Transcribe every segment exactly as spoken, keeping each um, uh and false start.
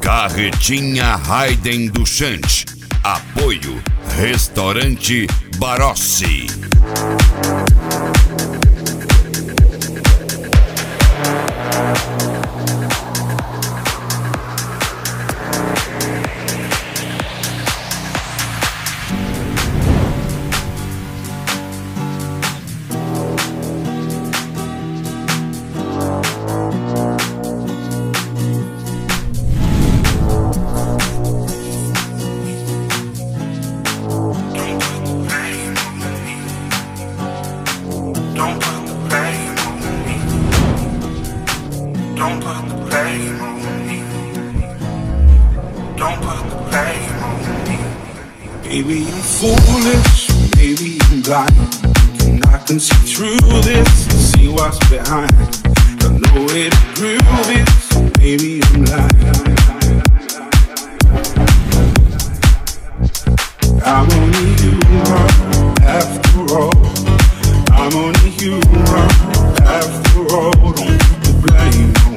Carretinha Raiden do Xande. Apoio Restaurante Barossi. Maybe I'm foolish, maybe I'm blind, and I can see through this and see what's behind. Got no way to prove it, maybe I'm lying. I'm only human after all. I'm only human after all. Don't put the blame on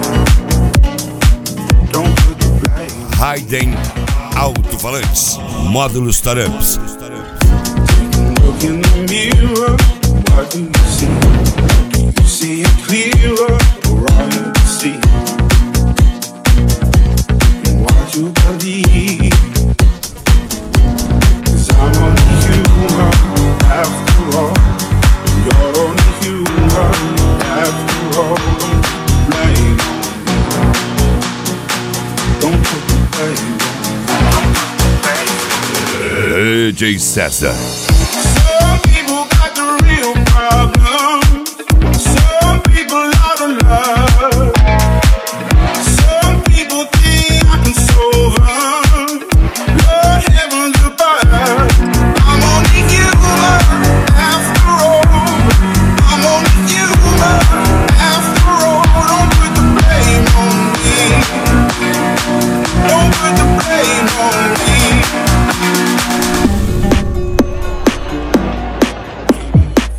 me. Don't put the blame. Raiden Alto-falantes, módulos Taramps. Look in the mirror, what do you see? Do you see it clearer, or all you can see? And what you believe? 'Cause I'm only human after all. You're only human after all. Don't put the blame on me. Don't put the blame on me. D J César.